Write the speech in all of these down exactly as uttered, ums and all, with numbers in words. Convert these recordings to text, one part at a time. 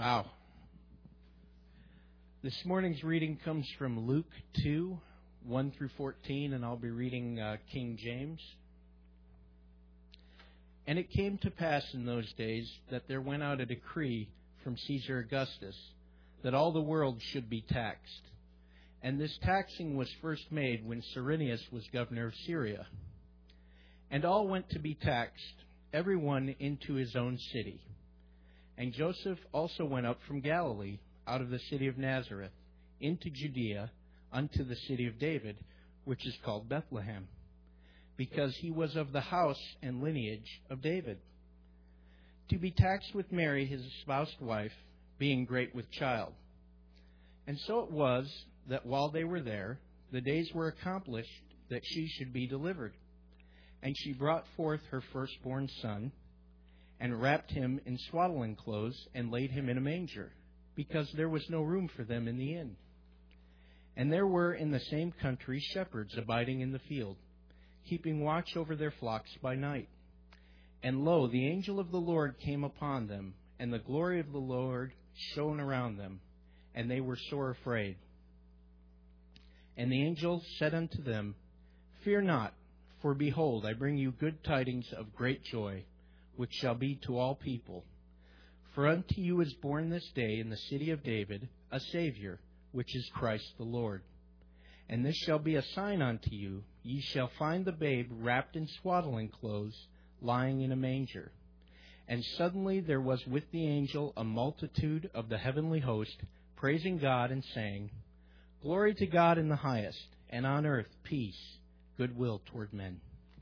Wow. This morning's reading comes from Luke two, one through fourteen, and I'll be reading uh, King James. And it came to pass in those days that there went out a decree from Caesar Augustus that all the world should be taxed. And this taxing was first made when Cyrenius was governor of Syria. And all went to be taxed, every one into his own city. And Joseph also went up from Galilee, out of the city of Nazareth, into Judea, unto the city of David, which is called Bethlehem, because he was of the house and lineage of David, to be taxed with Mary his espoused wife, being great with child. And so it was that while they were there, the days were accomplished that she should be delivered. And she brought forth her firstborn son, and wrapped him in swaddling clothes, and laid him in a manger, because there was no room for them in the inn. And there were in the same country shepherds abiding in the field, keeping watch over their flocks by night. And lo, the angel of the Lord came upon them, and the glory of the Lord shone around them, and they were sore afraid. And the angel said unto them, Fear not, for behold, I bring you good tidings of great joy, which shall be to all people. For unto you is born this day in the city of David a Savior, which is Christ the Lord. And this shall be a sign unto you, ye shall find the babe wrapped in swaddling clothes, lying in a manger. And suddenly there was with the angel a multitude of the heavenly host, praising God and saying, Glory to God in the highest, and on earth peace, goodwill toward men.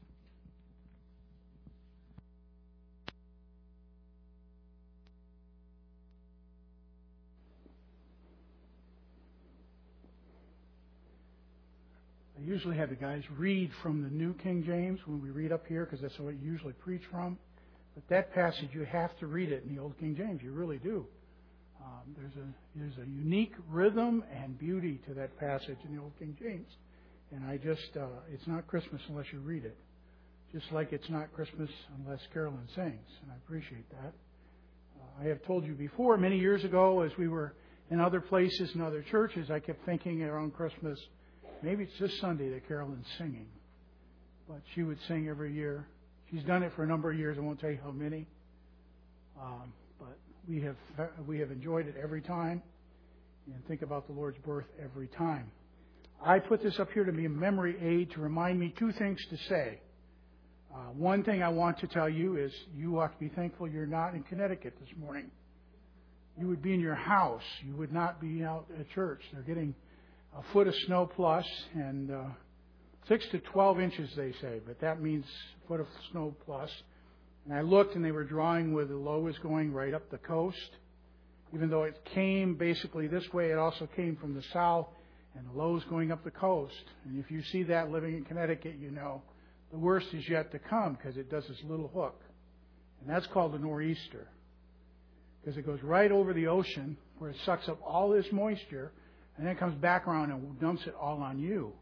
I usually have the guys read from the New King James when we read up here, because that's what I usually preach from. But that passage, you have to read it in the Old King James. You really do. Um, there's a there's a unique rhythm and beauty to that passage in the Old King James. And I just, uh, it's not Christmas unless you read it. Just like it's not Christmas unless Carolyn sings. And I appreciate that. Uh, I have told you before, many years ago, as we were in other places and other churches, I kept thinking around Christmas, maybe it's this Sunday that Carolyn's singing. But she would sing every year. She's done it for a number of years. I won't tell you how many. Um, but we have we have enjoyed it every time. And think about the Lord's birth every time. I put this up here to be a memory aid to remind me two things to say. Uh, one thing I want to tell you is you ought to be thankful you're not in Connecticut this morning. You would be in your house. You would not be out at church. They're getting a foot of snow plus, and uh, six to twelve inches, they say, but that means a foot of snow plus. And I looked, and they were drawing where the low is going right up the coast. Even though it came basically this way, it also came from the south, and the low is going up the coast. And if you see that living in Connecticut, you know the worst is yet to come, because it does this little hook. And that's called a nor'easter, because it goes right over the ocean where it sucks up all this moisture, and then it comes back around and dumps it all on you.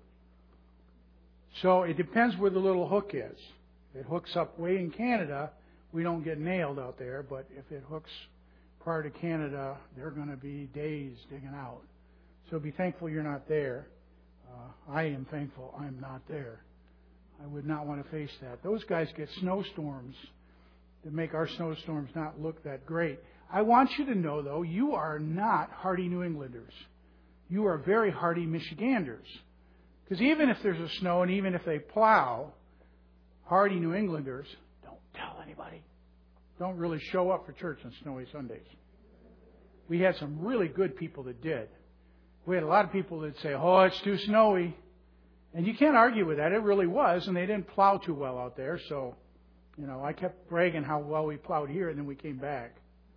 So it depends where the little hook is. If it hooks up way in Canada, we don't get nailed out there. But if it hooks prior to Canada, they're going to be days digging out. So be thankful you're not there. Uh, I am thankful I'm not there. I would not want to face that. Those guys get snowstorms that make our snowstorms not look that great. I want you to know, though, you are not hardy New Englanders. You are very hardy Michiganders. Because even if there's a snow and even if they plow, hardy New Englanders don't tell anybody. Don't really show up for church on snowy Sundays. We had some really good people that did. We had a lot of people that say, oh, it's too snowy. And you can't argue with that. It really was. And they didn't plow too well out there. So, you know, I kept bragging how well we plowed here, and then we came back.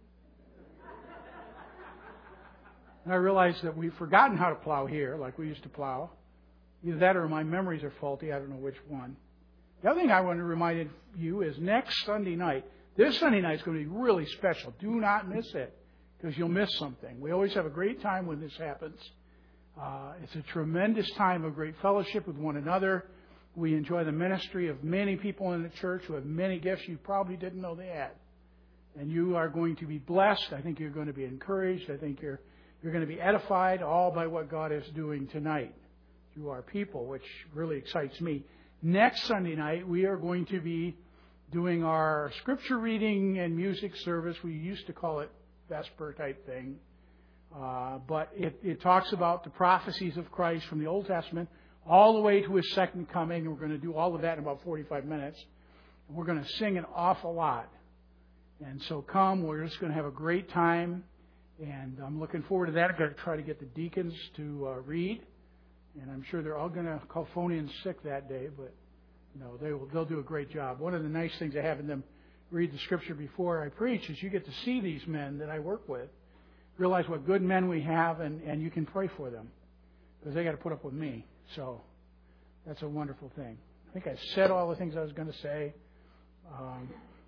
And I realized that we've forgotten how to plow here like we used to plow. Either that or my memories are faulty. I don't know which one. The other thing I want to remind you is next Sunday night. This Sunday night is going to be really special. Do not miss it, because you'll miss something. We always have a great time when this happens. Uh, it's a tremendous time of great fellowship with one another. We enjoy the ministry of many people in the church who have many gifts you probably didn't know they had. And you are going to be blessed. I think you're going to be encouraged. I think you're you're going to be edified all by what God is doing tonight through our people, which really excites me. Next Sunday night, we are going to be doing our scripture reading and music service. We used to call it Vesper type thing. Uh, but it, it talks about the prophecies of Christ from the Old Testament all the way to His second coming. We're going to do all of that in about forty-five minutes. And we're going to sing an awful lot. And so come, we're just going to have a great time. And I'm looking forward to that. I've got to try to get the deacons to uh, read. And I'm sure they're all going to call phony in sick that day. But no, they will, they'll do a great job. One of the nice things of having them read the Scripture before I preach is you get to see these men that I work with. Realize what good men we have, and, and you can pray for them. Because they got to put up with me. So that's a wonderful thing. I think I said all the things I was going to say. Um,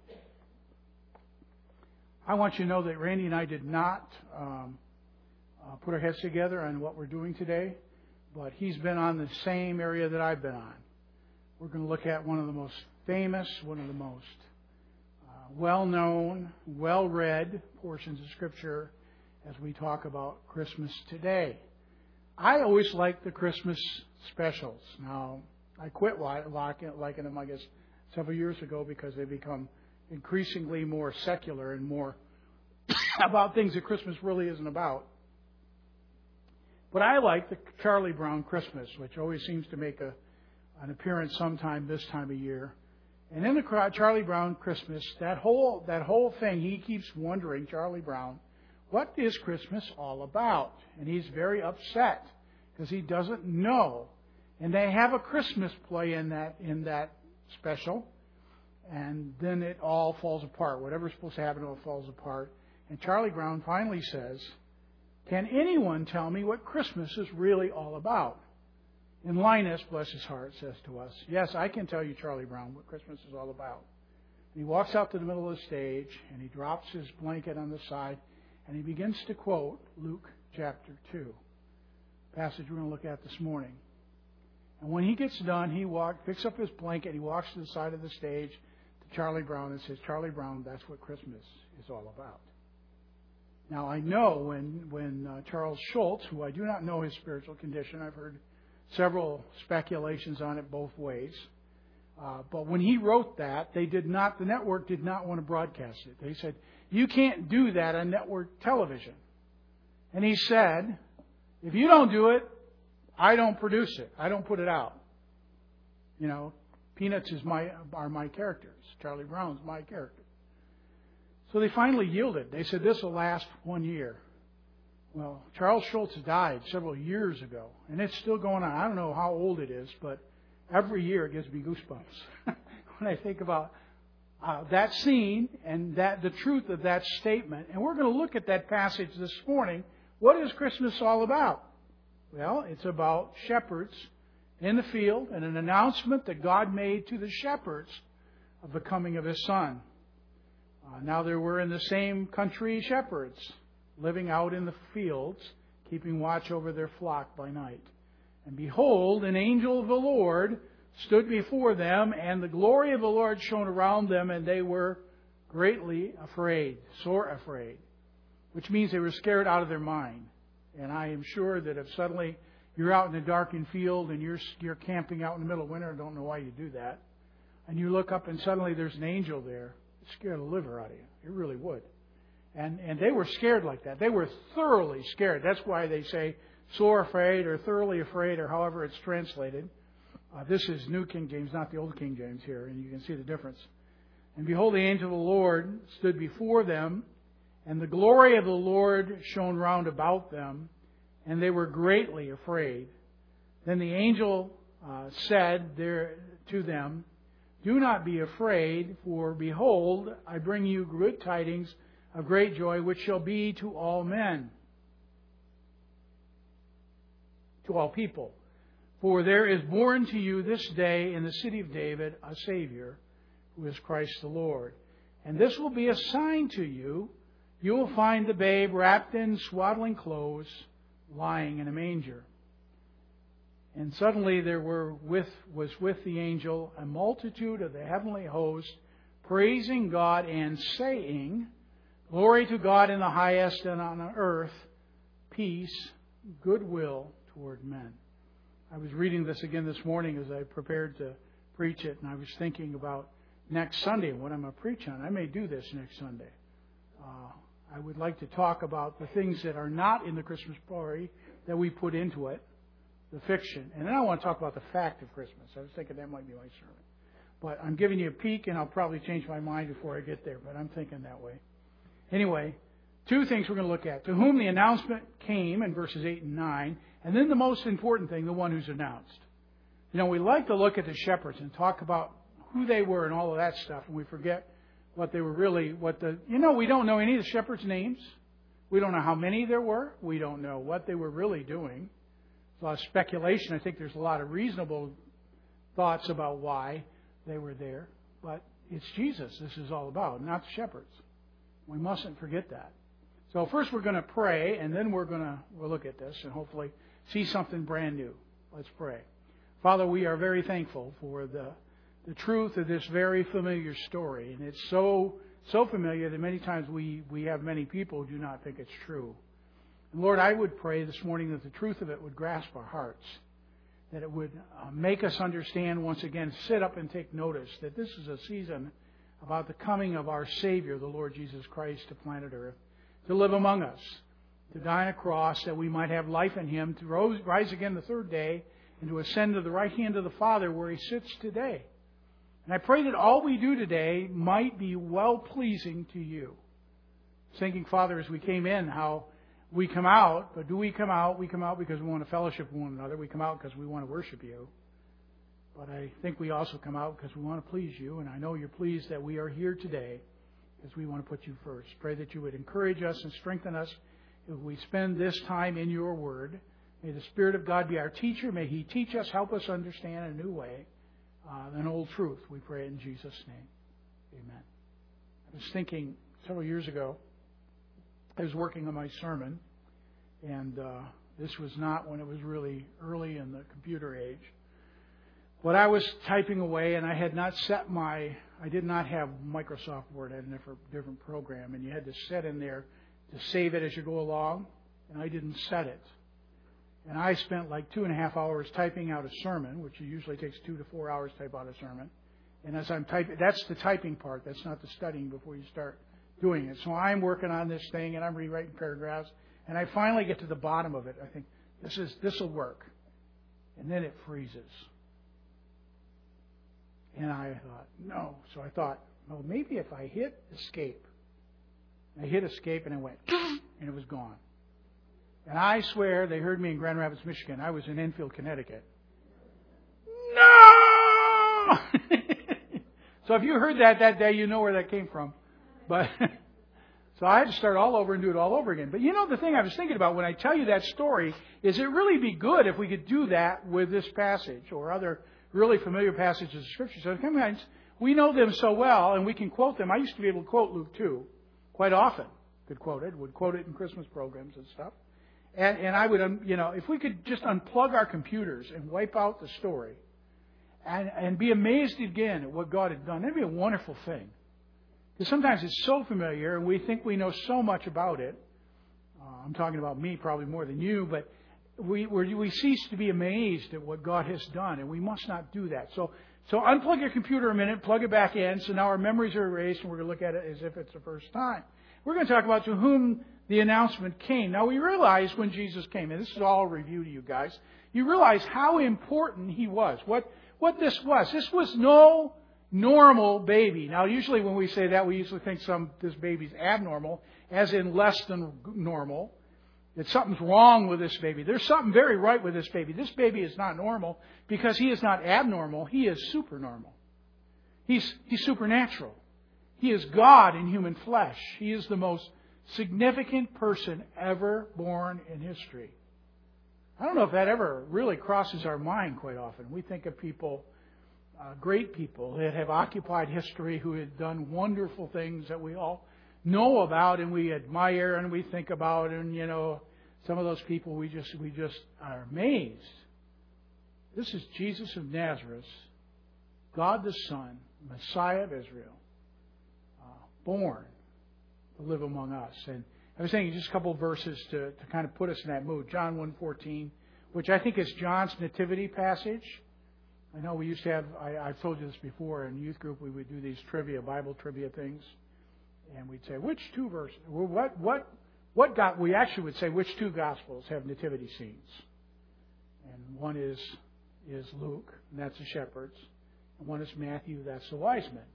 I want you to know that Randy and I did not um, uh, put our heads together on what we're doing today, but he's been on the same area that I've been on. We're going to look at one of the most famous, one of the most uh, well-known, well-read portions of Scripture as we talk about Christmas today. I always like the Christmas specials. Now, I quit liking them, I guess, several years ago because they become increasingly more secular and more about things that Christmas really isn't about. But I like the Charlie Brown Christmas, which always seems to make a, an appearance sometime this time of year. And in the Charlie Brown Christmas, that whole that whole thing, he keeps wondering, Charlie Brown, what is Christmas all about? And he's very upset because he doesn't know. And they have a Christmas play in that in that special. And then it all falls apart. Whatever's supposed to happen, it all falls apart. And Charlie Brown finally says, can anyone tell me what Christmas is really all about? And Linus, bless his heart, says to us, yes, I can tell you, Charlie Brown, what Christmas is all about. And he walks out to the middle of the stage, and he drops his blanket on the side, and he begins to quote Luke chapter two, passage we're going to look at this morning. And when he gets done, he walk, picks up his blanket, he walks to the side of the stage to Charlie Brown and says, Charlie Brown, that's what Christmas is all about. Now, I know when, when uh, Charles Schultz, who I do not know his spiritual condition, I've heard several speculations on it both ways, uh, but when he wrote that, they did not, the network did not want to broadcast it. They said, you can't do that on network television. And he said, if you don't do it, I don't produce it. I don't put it out. You know, Peanuts is my are my characters. Charlie Brown's my character. So they finally yielded. They said, this will last one year. Well, Charles Schultz died several years ago, and it's still going on. I don't know how old it is, but every year it gives me goosebumps when I think about uh, that scene and that the truth of that statement. And we're going to look at that passage this morning. What is Christmas all about? Well, it's about shepherds in the field and an announcement that God made to the shepherds of the coming of His Son. Uh, now there were in the same country shepherds living out in the fields, keeping watch over their flock by night. And behold, an angel of the Lord stood before them, and the glory of the Lord shone around them, and they were greatly afraid, sore afraid, which means they were scared out of their mind. And I am sure that if suddenly you're out in a darkened field and you're you're camping out in the middle of winter, I don't know why you do that, and you look up and suddenly there's an angel there, it scared the liver out of you. It really would. And and they were scared like that. They were thoroughly scared. That's why they say sore afraid or thoroughly afraid or however it's translated. Uh, this is New King James, not the Old King James here, and you can see the difference. And behold, the angel of the Lord stood before them, and the glory of the Lord shone round about them, and they were greatly afraid. Then the angel uh, said there to them, do not be afraid, for behold, I bring you good tidings of great joy, which shall be to all men, to all people. For there is born to you this day in the city of David a Savior, who is Christ the Lord. And this will be a sign to you. You will find the babe wrapped in swaddling clothes, lying in a manger. And suddenly there were with was with the angel a multitude of the heavenly host, praising God and saying, Glory to God in the highest, and on earth peace, goodwill toward men. I was reading this again this morning as I prepared to preach it, and I was thinking about next Sunday and what I'm going to preach on. I may do this next Sunday. Uh, I would like to talk about the things that are not in the Christmas story that we put into it, the fiction. And then I want to talk about the fact of Christmas. I was thinking that might be my sermon. But I'm giving you a peek, and I'll probably change my mind before I get there, but I'm thinking that way. Anyway, two things we're going to look at. To whom the announcement came in verses eight and nine, and then the most important thing, the one who's announced. You know, we like to look at the shepherds and talk about who they were and all of that stuff, and we forget what they were really, what the, you know, we don't know any of the shepherds' names. We don't know how many there were. We don't know what they were really doing. There's a lot of speculation. I think there's a lot of reasonable thoughts about why they were there. But it's Jesus this is all about, not the shepherds. We mustn't forget that. So first we're going to pray, and then we're going to we'll look at this and hopefully see something brand new. Let's pray. Father, we are very thankful for the the truth of this very familiar story. And it's so so familiar that many times we, we have many people who do not think it's true. And Lord, I would pray this morning that the truth of it would grasp our hearts, that it would uh, make us understand once again, sit up and take notice that this is a season about the coming of our Savior, the Lord Jesus Christ, to planet Earth, to live among us, to die on a cross that we might have life in Him, to rise, rise again the third day, and to ascend to the right hand of the Father where He sits today. And I pray that all we do today might be well-pleasing to You. Thinking, Father, as we came in, how we come out, but do we come out? We come out because we want to fellowship with one another. We come out because we want to worship You. But I think we also come out because we want to please You, and I know You're pleased that we are here today because we want to put You first. Pray that You would encourage us and strengthen us as we spend this time in Your Word. May the Spirit of God be our teacher. May He teach us, help us understand in a new way uh, an old truth. We pray in Jesus' name. Amen. I was thinking several years ago, I was working on my sermon, and uh, this was not when it was really early in the computer age. But I was typing away, and I had not set my, I did not have Microsoft Word. I had a different, different program, and you had to set in there to save it as you go along, and I didn't set it. And I spent like two and a half hours typing out a sermon, which usually takes two to four hours to type out a sermon. And as I'm typing, that's the typing part. That's not the studying before you start doing it. So I'm working on this thing, and I'm rewriting paragraphs, and I finally get to the bottom of it. I think this is this will work, and then it freezes. And I thought, no. So I thought, well, maybe if I hit escape. I hit escape, and it went, and it was gone. And I swear they heard me in Grand Rapids, Michigan. I was in Enfield, Connecticut. No! So if you heard that that day, you know where that came from. But so I had to start all over and do it all over again. But you know, the thing I was thinking about when I tell you that story is it really be good if we could do that with this passage or other really familiar passages of Scripture. So sometimes we know them so well and we can quote them. I used to be able to quote Luke two quite often. Could quote it. Would quote it in Christmas programs and stuff. And, and I would, um, you know, if we could just unplug our computers and wipe out the story and, and be amazed again at what God had done, that'd be a wonderful thing. Because sometimes it's so familiar and we think we know so much about it. Uh, I'm talking about me probably more than you, but we we're, we cease to be amazed at what God has done, and we must not do that. So, so unplug your computer a minute, plug it back in, so now our memories are erased, and we're going to look at it as if it's the first time. We're going to talk about to whom the announcement came. Now, we realize when Jesus came, and this is all a review to you guys, you realize how important He was, what what this was. This was no normal baby. Now, usually when we say that, we usually think some this baby's abnormal, as in less than normal, that something's wrong with this baby. There's something very right with this baby. This baby is not normal because He is not abnormal. He is supernormal. He's, he's supernatural. He is God in human flesh. He is the most significant person ever born in history. I don't know if that ever really crosses our mind quite often. We think of people, uh, great people that have occupied history who have done wonderful things that we all know about and we admire and we think about, and you know, some of those people we just we just are amazed. This is Jesus of Nazareth, God the Son, Messiah of Israel, uh, born to live among us. And I was thinking just a couple of verses to, to kind of put us in that mood. John one fourteen, which I think is John's nativity passage. I know we used to have, I, I've told you this before, in youth group we would do these trivia, Bible trivia things. And we'd say, which two verses, well, what, what, what got, we actually would say, which two Gospels have nativity scenes? And one is, is Luke, and that's the shepherds. And one is Matthew, that's the wise men.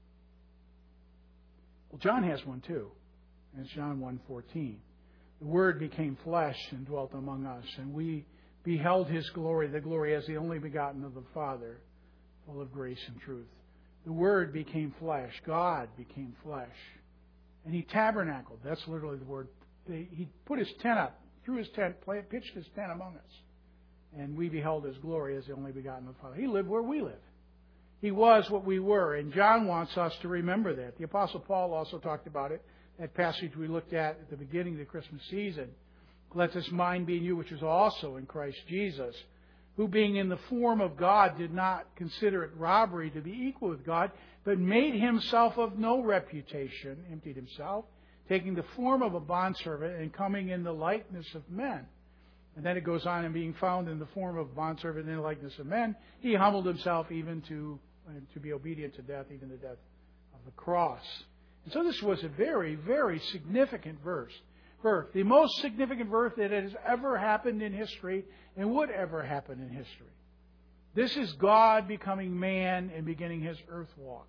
Well, John has one too. And it's John one fourteen. The Word became flesh and dwelt among us, and we beheld His glory, the glory as the only begotten of the Father, full of grace and truth. The Word became flesh. God became flesh. And He tabernacled. That's literally the word. He put His tent up, threw His tent, pitched His tent among us. And we beheld His glory as the only begotten of the Father. He lived where we live. He was what we were. And John wants us to remember that. The Apostle Paul also talked about it. That passage we looked at at the beginning of the Christmas season. Let this mind be in you, which is also in Christ Jesus, who being in the form of God did not consider it robbery to be equal with God, but made Himself of no reputation, emptied Himself, taking the form of a bondservant and coming in the likeness of men. And then it goes on, and being found in the form of bondservant in the likeness of men, He humbled Himself even to, uh, to be obedient to death, even the death of the cross. And so this was a very, very significant verse. Birth, the most significant birth that has ever happened in history and would ever happen in history. This is God becoming man and beginning His earth walk.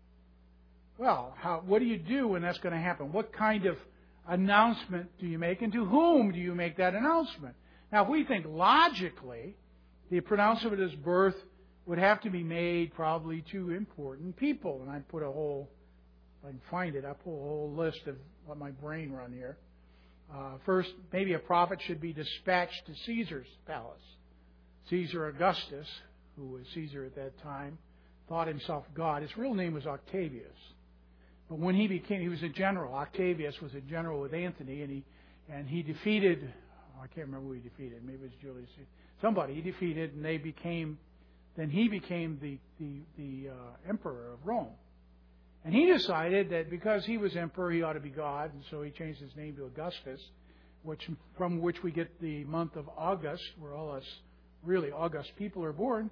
Well, how, what do you do when that's going to happen? What kind of announcement do you make, and to whom do you make that announcement? Now, if we think logically, the pronouncement of His birth would have to be made probably to important people. And I'd put a whole, if I can find it, I'll pull a whole list of let my brain run here. Uh, first, maybe a prophet should be dispatched to Caesar's palace. Caesar Augustus, who was Caesar at that time, thought himself God. His real name was Octavius. But when he became, he was a general. Octavius was a general with Antony, and he and he defeated, oh, I can't remember who he defeated. Maybe it was Julius. Somebody he defeated, and they became, then he became the, the, the uh, emperor of Rome. And he decided that because he was emperor, he ought to be God, and so he changed his name to Augustus, which from which we get the month of August, where all us really august people are born.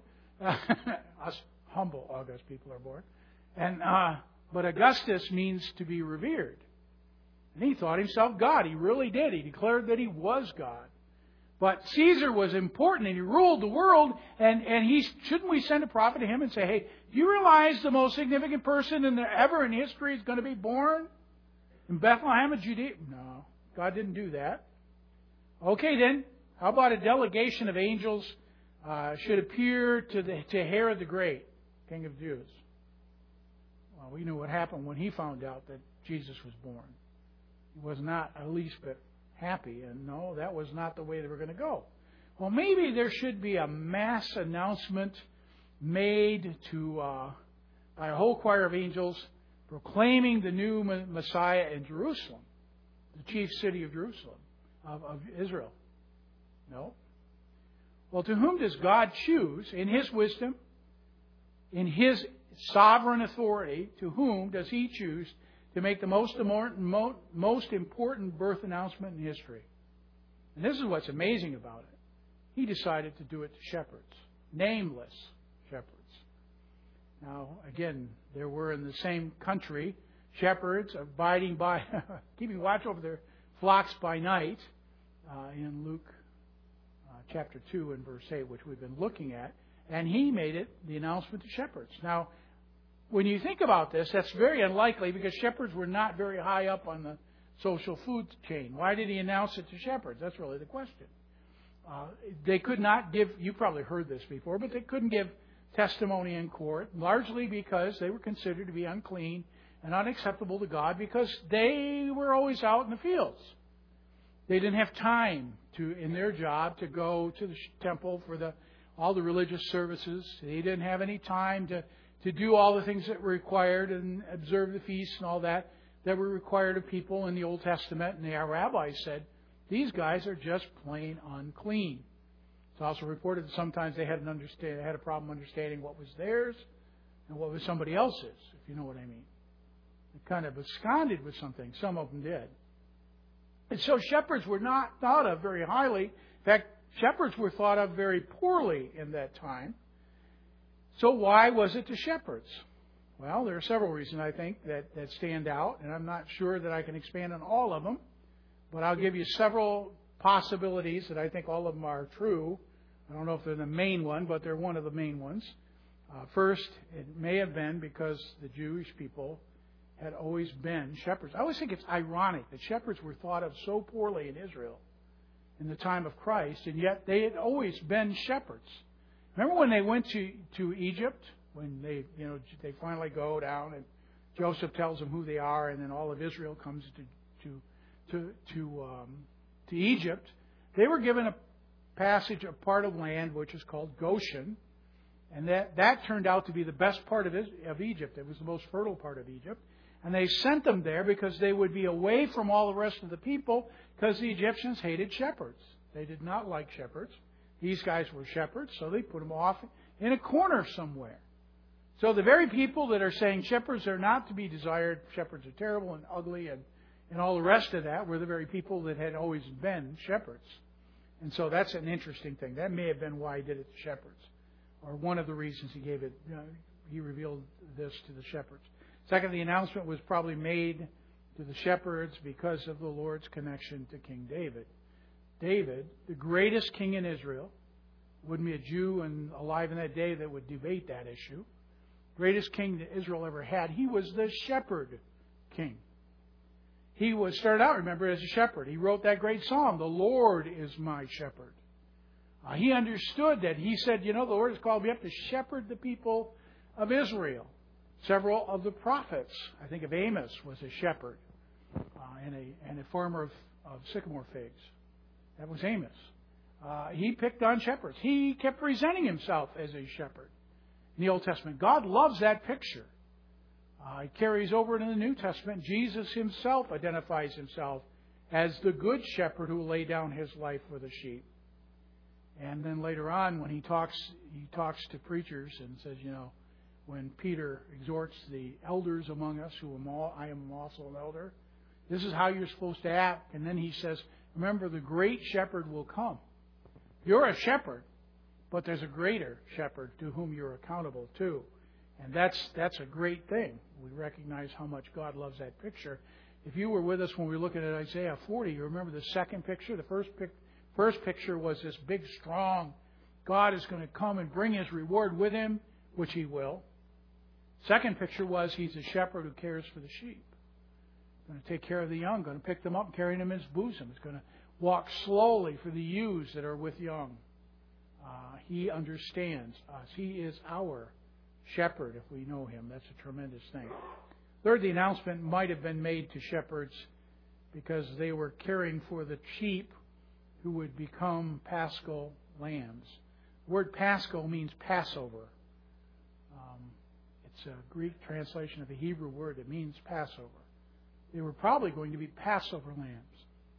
Us humble august people are born. And uh, but Augustus means to be revered. And he thought himself God. He really did. He declared that he was God. But Caesar was important, and he ruled the world, and, and he shouldn't we send a prophet to him and say, hey, do you realize the most significant person in the, ever in history is going to be born in Bethlehem of Judea? No, God didn't do that. Okay, then, how about a delegation of angels uh, should appear to, the, to Herod the Great, King of Jews? Well, we know what happened when he found out that Jesus was born. He was not at least but happy, and no, that was not the way they were going to go. Well, maybe there should be a mass announcement made to uh, by a whole choir of angels proclaiming the new Messiah in Jerusalem, the chief city of Jerusalem, of, of Israel. No. Well, to whom does God choose in His wisdom, in His sovereign authority, to whom does He choose to make the most important, most important birth announcement in history? And this is what's amazing about it. He decided to do it to shepherds, nameless shepherds. Now, again, there were in the same country shepherds abiding by, keeping watch over their flocks by night uh, in Luke uh, chapter two and verse eight, which we've been looking at. And He made it the announcement to shepherds. Now, when you think about this, that's very unlikely because shepherds were not very high up on the social food chain. Why did He announce it to shepherds? That's really the question. Uh, they could not give, you probably heard this before, but they couldn't give testimony in court, largely because they were considered to be unclean and unacceptable to God because they were always out in the fields. They didn't have time to, in their job, to go to the temple for the all the religious services. They didn't have any time to to do all the things that were required and observe the feasts and all that that were required of people in the Old Testament. And the rabbis said, these guys are just plain unclean. It's also reported that sometimes they had an understand, had a problem understanding what was theirs and what was somebody else's, if you know what I mean. kind of absconded with something. Some of them did. And so shepherds were not thought of very highly. In fact, shepherds were thought of very poorly in that time. So why was it the shepherds? Well, there are several reasons, I think, that, that stand out, and I'm not sure that I can expand on all of them, but I'll give you several possibilities that I think all of them are true. I don't know if they're the main one, but they're one of the main ones. Uh, first, it may have been because the Jewish people had always been shepherds. I always think it's ironic that shepherds were thought of so poorly in Israel in the time of Christ, and yet they had always been shepherds. Remember when they went to, to Egypt, when they you know they finally go down and Joseph tells them who they are, and then all of Israel comes to to to to, um, to Egypt. They were given a passage, a part of land which is called Goshen, and that that turned out to be the best part of of Egypt. It was the most fertile part of Egypt. And they sent them there because they would be away from all the rest of the people, because the Egyptians hated shepherds. They did not like shepherds. These guys were shepherds, so they put them off in a corner somewhere. So the very people that are saying shepherds are not to be desired, shepherds are terrible and ugly and, and all the rest of that, were the very people that had always been shepherds. And so that's an interesting thing. That may have been why he did it to shepherds, or one of the reasons he gave it, uh, he revealed this to the shepherds. Second, the announcement was probably made to the shepherds because of the Lord's connection to King David. David, the greatest king in Israel, wouldn't be a Jew and alive in that day that would debate that issue. Greatest king that Israel ever had. He was the shepherd king. He was started out, remember, as a shepherd. He wrote that great psalm, "The Lord is my shepherd." Uh, he understood that. He said, you know, the Lord has called me up to shepherd the people of Israel. Several of the prophets, I think of Amos, was a shepherd uh, and, a, and a farmer of, of sycamore figs. That was Amos. Uh, he picked on shepherds. He kept presenting himself as a shepherd in the Old Testament. God loves that picture. Uh, it carries over into the New Testament. Jesus himself identifies himself as the good shepherd who laid down his life for the sheep. And then later on, when he talks, he talks to preachers and says, you know, when Peter exhorts the elders among us, who am all, I am also an elder, this is how you're supposed to act. And then he says, remember, the great shepherd will come. You're a shepherd, but there's a greater shepherd to whom you're accountable to. And that's that's a great thing. We recognize how much God loves that picture. If you were with us when we were looking at Isaiah forty, you remember the second picture? The first, pic- first picture was this big, strong, God is going to come and bring his reward with him, which he will. Second picture was he's a shepherd who cares for the sheep. Going to take care of the young, going to pick them up and carry them in his bosom. He's going to walk slowly for the ewes that are with young. Uh, he understands us. He is our shepherd if we know him. That's a tremendous thing. Third, the announcement might have been made to shepherds because they were caring for the sheep who would become paschal lambs. The word paschal means Passover. Um, it's a Greek translation of a Hebrew word that means Passover. They were probably going to be Passover lambs.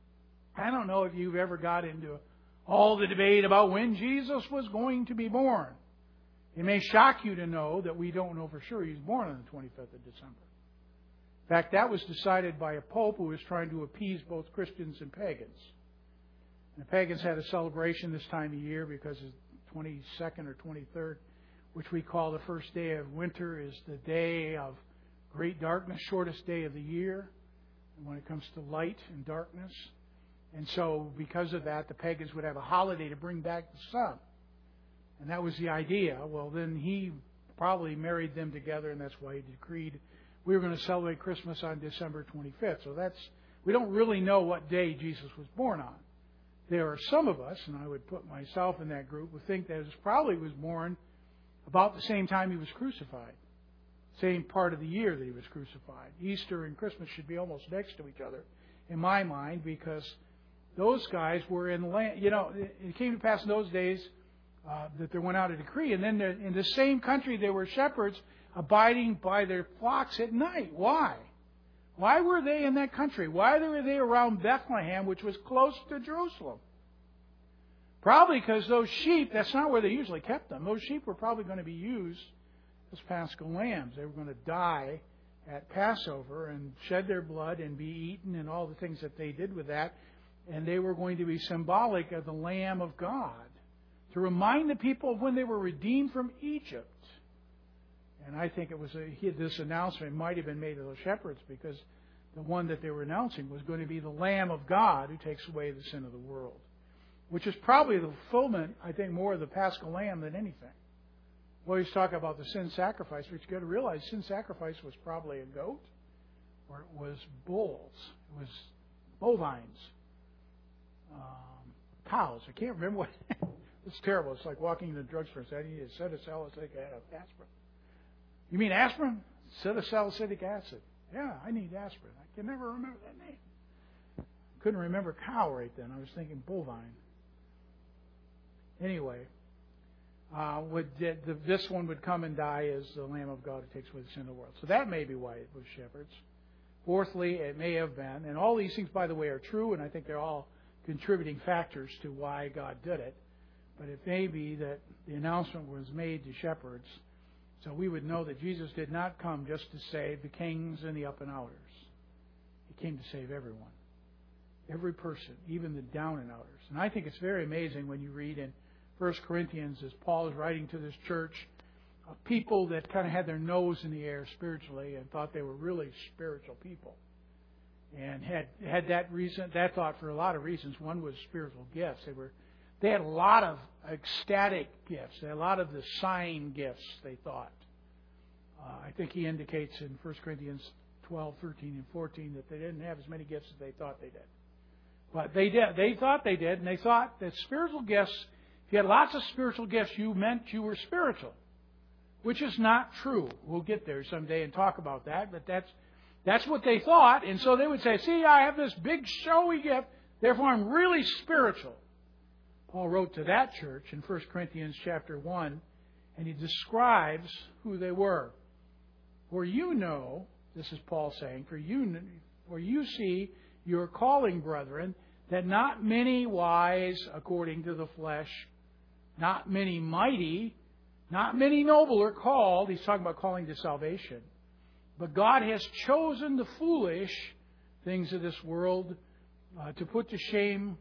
I don't know if you've ever got into all the debate about when Jesus was going to be born. It may shock you to know that we don't know for sure he was born on the twenty-fifth of December. In fact, that was decided by a pope who was trying to appease both Christians and pagans. And the pagans had a celebration this time of year because the twenty-second or twenty-third, which we call the first day of winter, is the day of great darkness, shortest day of the year when it comes to light and darkness. And so because of that, the pagans would have a holiday to bring back the sun. And that was the idea. Well, then he probably married them together, and that's why he decreed we were going to celebrate Christmas on December twenty-fifth. So that's, we don't really know what day Jesus was born on. There are some of us, and I would put myself in that group, who think that he probably was born about the same time he was crucified. Same part of the year that he was crucified. Easter and Christmas should be almost next to each other, in my mind, because those guys were in land. You know, it came to pass in those days uh, that there went out a decree, and then in the same country there were shepherds abiding by their flocks at night. Why? Why were they in that country? Why were they around Bethlehem, which was close to Jerusalem? Probably because those sheep, that's not where they usually kept them. Those sheep were probably going to be used as paschal lambs. They were going to die at Passover and shed their blood and be eaten and all the things that they did with that. And they were going to be symbolic of the Lamb of God to remind the people of when they were redeemed from Egypt. And I think it was a, this announcement might have been made to the shepherds because the one that they were announcing was going to be the Lamb of God who takes away the sin of the world, which is probably the fulfillment, I think, more of the Paschal Lamb than anything. We always talk about the sin sacrifice, but you've got to realize sin sacrifice was probably a goat or it was bulls. It was bovines, um, cows. I can't remember what. It's terrible. It's like walking in the drugstore and saying, I need a salicylic aspirin. You mean aspirin? Salicylic acid. Yeah, I need aspirin. I can never remember that name. Couldn't remember cow right then. I was thinking bovine. Anyway, uh, would the, the, this one would come and die as the Lamb of God who takes away the sin of the world. So that may be why it was shepherds. Fourthly, it may have been, and all these things, by the way, are true, and I think they're all contributing factors to why God did it. But it may be that the announcement was made to shepherds, so we would know that Jesus did not come just to save the kings and the up and outers. He came to save everyone, every person, even the down and outers. And I think it's very amazing when you read in First Corinthians, as Paul is writing to this church, of people that kind of had their nose in the air spiritually and thought they were really spiritual people, and had had that reason, that thought for a lot of reasons. One was spiritual gifts. They were they had a lot of ecstatic gifts. They had a lot of the sign gifts. They thought. Uh, I think he indicates in First Corinthians twelve, thirteen, and fourteen that they didn't have as many gifts as they thought they did. But they did. They thought they did, and they thought that spiritual gifts. If you had lots of spiritual gifts, you meant you were spiritual. Which is not true. We'll get there someday and talk about that, but that's that's what they thought. And so they would say, see, I have this big showy gift, therefore I'm really spiritual. Paul wrote to that church in First Corinthians chapter one, and he describes who they were. For you know, this is Paul saying, for you, for you see your calling, brethren, that not many wise according to the flesh, not many mighty, not many noble are called. He's talking about calling to salvation. But God has chosen the foolish things of this world uh, to put to shame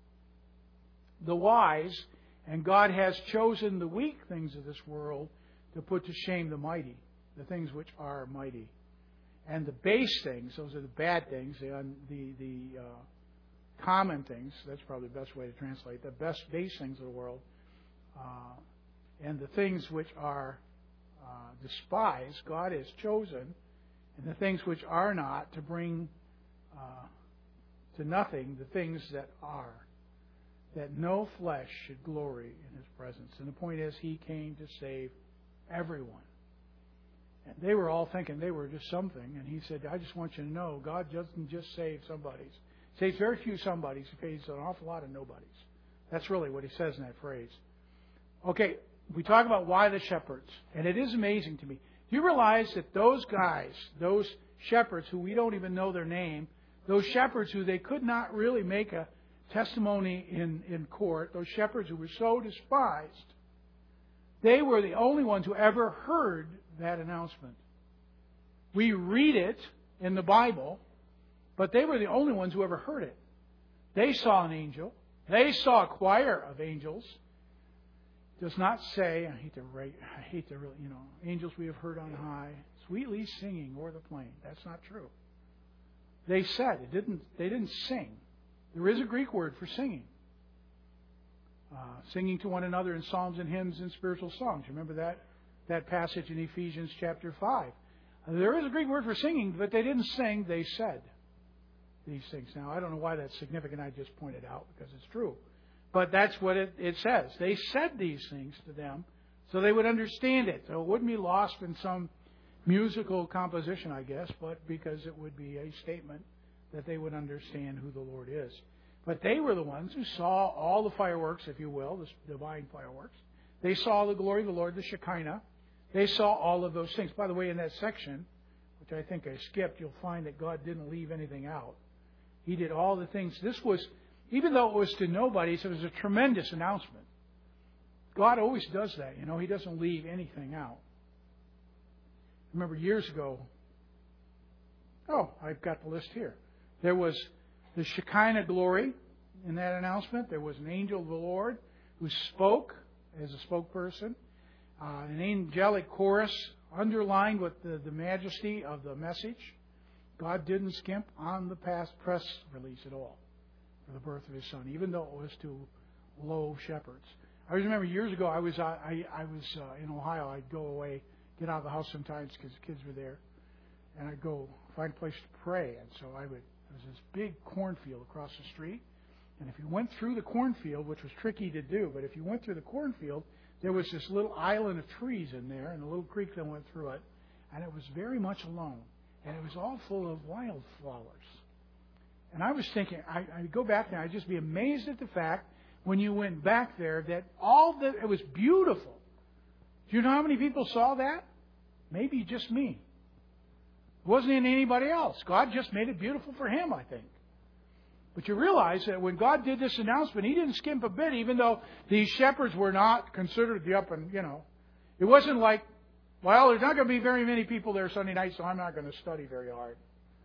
the wise. And God has chosen the weak things of this world to put to shame the mighty, the things which are mighty. And the base things, those are the bad things, the, the, the uh, common things, that's probably the best way to translate, the best base things of the world, uh, and the things which are uh, despised, God has chosen, and the things which are not, to bring uh, to nothing the things that are, that no flesh should glory in His presence. And the point is, He came to save everyone. And they were all thinking they were just something, and He said, I just want you to know, God doesn't just save somebodies. He saves very few somebodies. He saves an awful lot of nobodies. That's really what He says in that phrase. Okay. We talk about why the shepherds, and it is amazing to me. Do you realize that those guys, those shepherds who we don't even know their name, those shepherds who they could not really make a testimony in, in court, those shepherds who were so despised, they were the only ones who ever heard that announcement. We read it in the Bible, but they were the only ones who ever heard it. They saw an angel. They saw a choir of angels. Does not say, I hate to write, I hate to really, you know, angels we have heard on high, sweetly singing o'er the plain. That's not true. They said, it didn't, they didn't sing. There is a Greek word for singing. Uh, singing to one another in psalms and hymns and spiritual songs. Remember that, that passage in Ephesians chapter five. Uh, there is a Greek word for singing, but they didn't sing, they said these things. Now, I don't know why that's significant. I just pointed out because it's true. But that's what it, it says. They said these things to them so they would understand it. So it wouldn't be lost in some musical composition, I guess, but because it would be a statement that they would understand who the Lord is. But they were the ones who saw all the fireworks, if you will, the divine fireworks. They saw the glory of the Lord, the Shekinah. They saw all of those things. By the way, in that section, which I think I skipped, you'll find that God didn't leave anything out. He did all the things. This was... Even though it was to nobodies, it was a tremendous announcement. God always does that, you know. He doesn't leave anything out. I remember years ago, Oh, I've got the list here. There was the Shekinah glory in that announcement. There was an angel of the Lord who spoke as a spokesperson. Uh, an angelic chorus underlined with the, the majesty of the message. God didn't skimp on the past press release at all for the birth of His Son, even though it was to low shepherds. I remember years ago, I was uh, I, I was uh, in Ohio. I'd go away, get out of the house sometimes because the kids were there, and I'd go find a place to pray. And so I would. There was this big cornfield across the street, and if you went through the cornfield, which was tricky to do, but if you went through the cornfield, there was this little island of trees in there, and a little creek that went through it, and it was very much alone, and it was all full of wildflowers. And I was thinking, I, I go back there, I'd just be amazed at the fact when you went back there that all the it was beautiful. Do you know how many people saw that? Maybe just me. It wasn't in anybody else. God just made it beautiful for Him, I think. But you realize that when God did this announcement, He didn't skimp a bit, even though these shepherds were not considered the up and, you know. It wasn't like, well, there's not going to be very many people there Sunday night, so I'm not going to study very hard.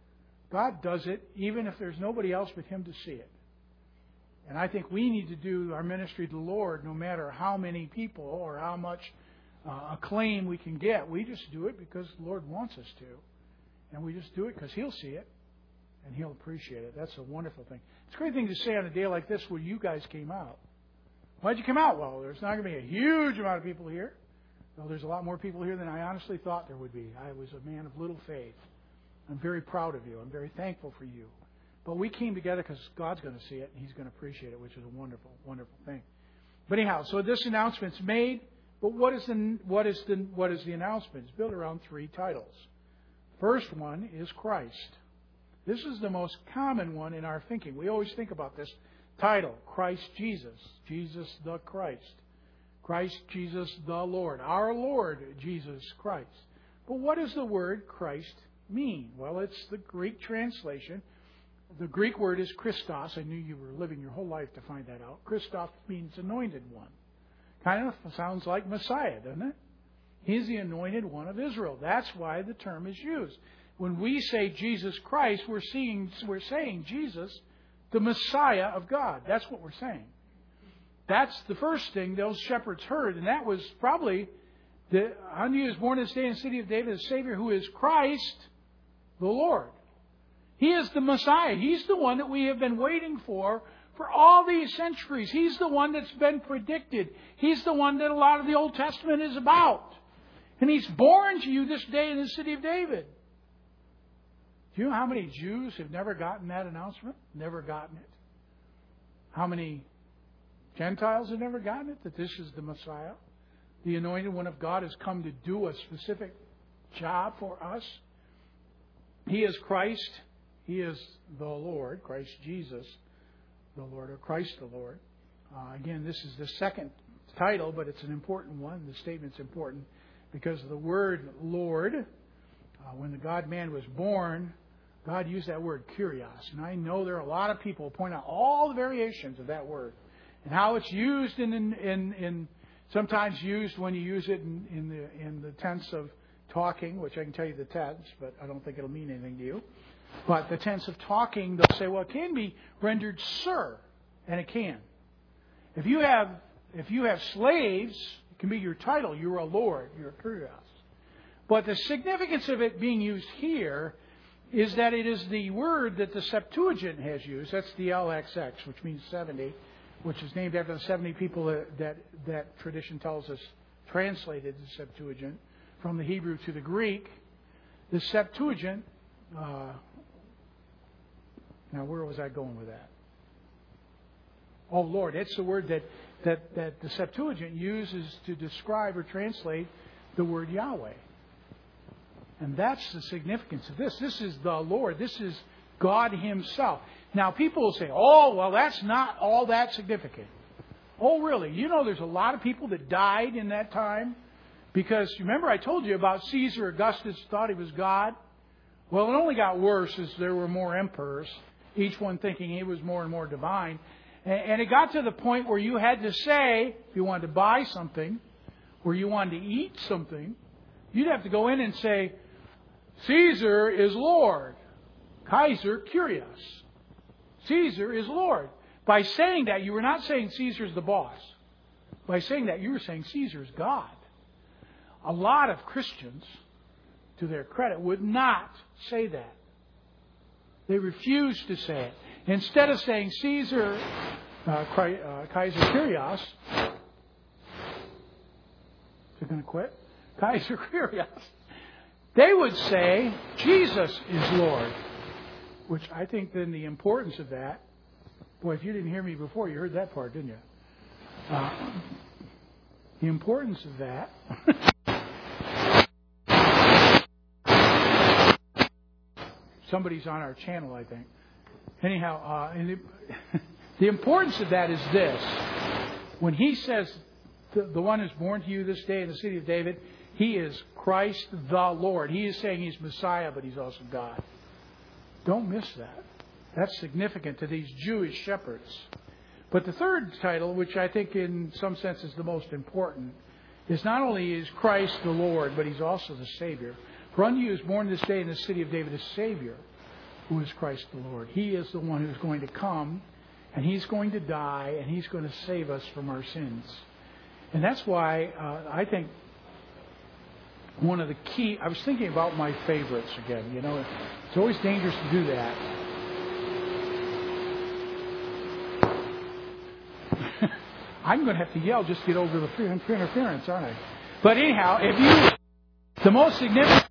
God does it even if there's nobody else but Him to see it. And I think we need to do our ministry to the Lord no matter how many people or how much uh, acclaim we can get. We just do it because the Lord wants us to. And we just do it because He'll see it and He'll appreciate it. That's a wonderful thing. It's a great thing to say on a day like this where you guys came out. Why'd you come out? Well, there's not going to be a huge amount of people here. Well, there's a lot more people here than I honestly thought there would be. I was a man of little faith. I'm very proud of you. I'm very thankful for you. But we came together because God's going to see it and He's going to appreciate it, which is a wonderful, wonderful thing. But anyhow, so this announcement's made. But what is the what is the what is the announcement? It's built around three titles. First one is Christ. This is the most common one in our thinking. We always think about this title, Christ Jesus, Jesus the Christ, Christ Jesus the Lord, our Lord Jesus Christ. But what does the word Christ mean? Well, it's the Greek translation. The Greek word is Christos. I knew you were living your whole life to find that out. Christos means anointed one. Kind of sounds like Messiah, doesn't it? He's the anointed one of Israel. That's why the term is used. When we say Jesus Christ, we're seeing, we're saying Jesus, the Messiah of God. That's what we're saying. That's the first thing those shepherds heard, and that was probably the unto you is born this day in the city of David a Savior who is Christ the Lord. He is the Messiah. He's the one that we have been waiting for for all these centuries. He's the one that's been predicted. He's the one that a lot of the Old Testament is about. And He's born to you this day in the city of David. Do you know how many Jews have never gotten that announcement? Never gotten it. How many Gentiles have never gotten it? That this is the Messiah. The anointed one of God has come to do a specific job for us. He is Christ. He is the Lord, Christ Jesus, the Lord, or Christ the Lord. Uh, again, this is the second title, but it's an important one. The statement's important because the word Lord, uh, when the God-man was born, God used that word Kyrios. And I know there are a lot of people who point out all the variations of that word and how it's used in, in, in, in sometimes used when you use it in, in the in the tense of talking, which I can tell you the tense, but I don't think it'll mean anything to you. But the tense of talking, they'll say, well, it can be rendered sir, and it can. If you have if you have slaves, it can be your title. You're a lord. You're a Kyrios. But the significance of it being used here is that it is the word that the Septuagint has used. That's the L X X, which means seventy, which is named after the seventy people that that, that tradition tells us translated the Septuagint from the Hebrew to the Greek. The Septuagint... Uh, Now, where was I going with that? Oh, Lord. It's the word that, that, that the Septuagint uses to describe or translate the word Yahweh. And that's the significance of this. This is the Lord. This is God Himself. Now, people will say, oh, well, that's not all that significant. Oh, really? You know, there's a lot of people that died in that time. Because, remember, I told you about Caesar Augustus thought he was God. Well, it only got worse as there were more emperors, each one thinking he was more and more divine. And it got to the point where you had to say, if you wanted to buy something, or you wanted to eat something, you'd have to go in and say, Caesar is Lord. Kaiser Kyrios. Caesar is Lord. By saying that, you were not saying Caesar's the boss. By saying that, you were saying Caesar's God. A lot of Christians, to their credit, would not say that. They refuse to say it. Instead of saying Caesar, uh, uh, Kaiser Kyrios, is it going to quit? Kaiser Kyrios. They would say Jesus is Lord. Which I think then the importance of that, boy, if you didn't hear me before, you heard that part, didn't you? Uh, the importance of that. Somebody's on our channel, I think. Anyhow, uh, and it, the importance of that is this. When he says, the, the one who's born to you this day in the city of David, he is Christ the Lord. He is saying he's Messiah, but he's also God. Don't miss that. That's significant to these Jewish shepherds. But the third title, which I think in some sense is the most important, is not only is Christ the Lord, but he's also the Savior. For unto you is born this day in the city of David a Savior, who is Christ the Lord. He is the one who's going to come, and he's going to die, and he's going to save us from our sins. And that's why uh, I think one of the key... I was thinking about my favorites again. You know, it's always dangerous to do that. I'm going to have to yell just to get over the interference, aren't I? But anyhow, if you... The most significant...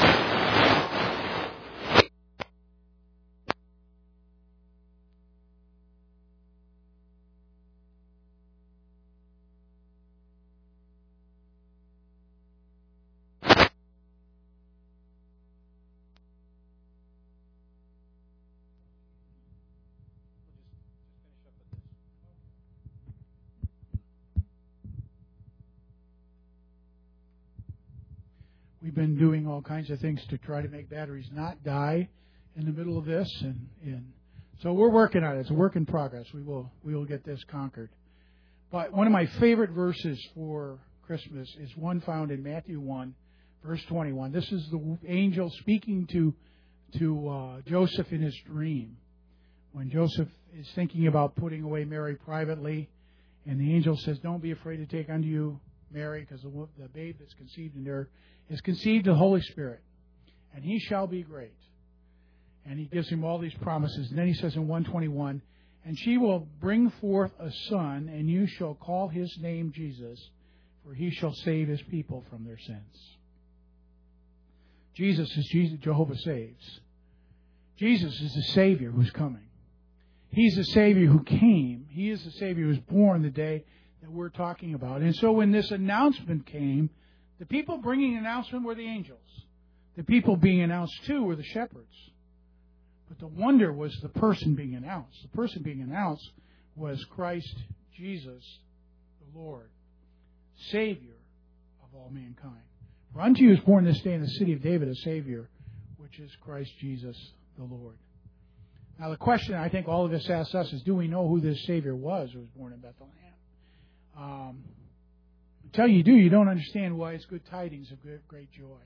We've been doing all kinds of things to try to make batteries not die in the middle of this, and, and so we're working on it. It's a work in progress. We will we will get this conquered. But one of my favorite verses for Christmas is one found in Matthew one, verse twenty-one. This is the angel speaking to to uh, Joseph in his dream, when Joseph is thinking about putting away Mary privately, and the angel says, "Don't be afraid to take unto you Mary, because the, the babe that's conceived in her is conceived of the Holy Spirit, and he shall be great." And he gives him all these promises. And then he says in one twenty-one, "And she will bring forth a son, and you shall call his name Jesus, for he shall save his people from their sins." Jesus is Jesus, Jehovah saves. Jesus is the Savior who's coming. He's the Savior who came. He is the Savior who was born the day that we're talking about. And so when this announcement came, the people bringing the announcement were the angels. The people being announced too were the shepherds. But the wonder was the person being announced. The person being announced was Christ Jesus, the Lord, Savior of all mankind. For unto you is born this day in the city of David a Savior, which is Christ Jesus the Lord. Now the question I think all of us asks us is, do we know who this Savior was who was born in Bethlehem? Um, until you do, you don't understand why it's good tidings of great joy.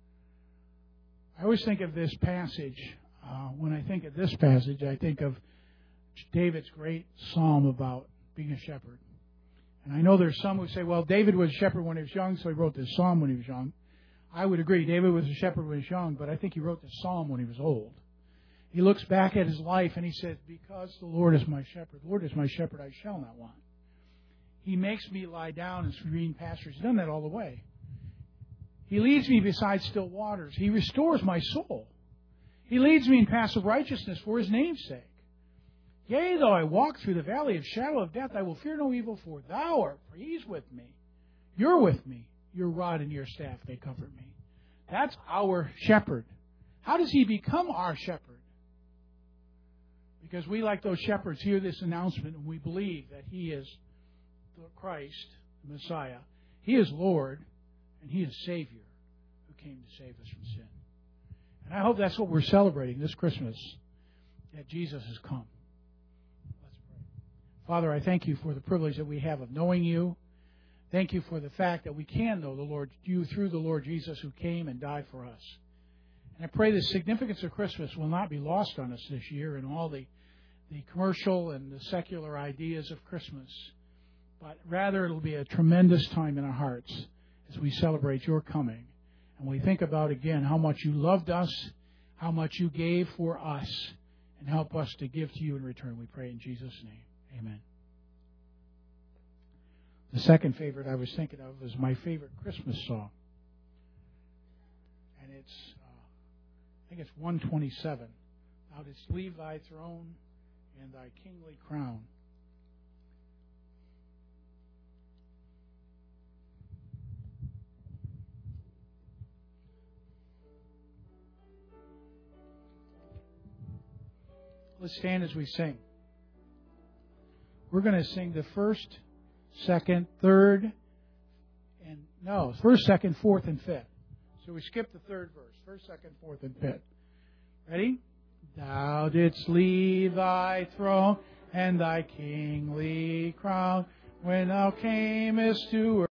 I always think of this passage. Uh, when I think of this passage, I think of David's great psalm about being a shepherd. And I know there's some who say, well, David was a shepherd when he was young, so he wrote this psalm when he was young. I would agree. David was a shepherd when he was young, but I think he wrote this psalm when he was old. He looks back at his life and he says, because the Lord is my shepherd, the Lord is my shepherd, I shall not want. He makes me lie down in green pastures. He's done that all the way. He leads me beside still waters. He restores my soul. He leads me in paths of righteousness for his name's sake. Yea, though I walk through the valley of shadow of death, I will fear no evil, for thou art, for he's with me. You're with me. Your rod and your staff, they comfort me. That's our shepherd. How does he become our shepherd? Because we, like those shepherds, hear this announcement and we believe that he is the Christ, the Messiah. He is Lord, and he is Savior who came to save us from sin. And I hope that's what we're celebrating this Christmas, that Jesus has come. Let's pray. Father, I thank you for the privilege that we have of knowing you. Thank you for the fact that we can know the Lord, you through the Lord Jesus who came and died for us. And I pray the significance of Christmas will not be lost on us this year in all the, the commercial and the secular ideas of Christmas, but rather it'll be a tremendous time in our hearts as we celebrate your coming. And we think about, again, how much you loved us, how much you gave for us, and help us to give to you in return. We pray in Jesus' name. Amen. The second favorite I was thinking of was my favorite Christmas song. And it's, uh, I think it's one twenty-seven. Thou didst leave thy throne and thy kingly crown. Let's stand as we sing. We're going to sing the first, second, third, and no, first, second, fourth, and fifth. So we skip the third verse. First, second, fourth, and fifth. Ready? Thou didst leave thy throne and thy kingly crown when thou camest to earth.